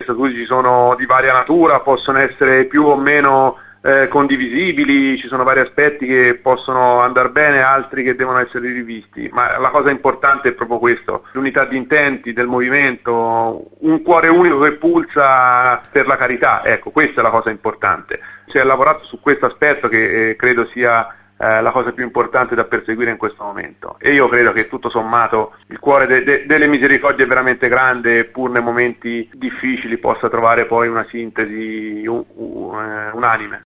statuti ci sono di varia natura, possono essere più o meno condivisibili, ci sono vari aspetti che possono andare bene, altri che devono essere rivisti, ma la cosa importante è proprio questo, l'unità di intenti del movimento, un cuore unico che pulsa per la carità, ecco, questa è la cosa importante. Si è lavorato su questo aspetto che credo sia la cosa più importante da perseguire in questo momento, e io credo che tutto sommato il cuore delle misericordie è veramente grande, pur nei momenti difficili possa trovare poi una sintesi unanime.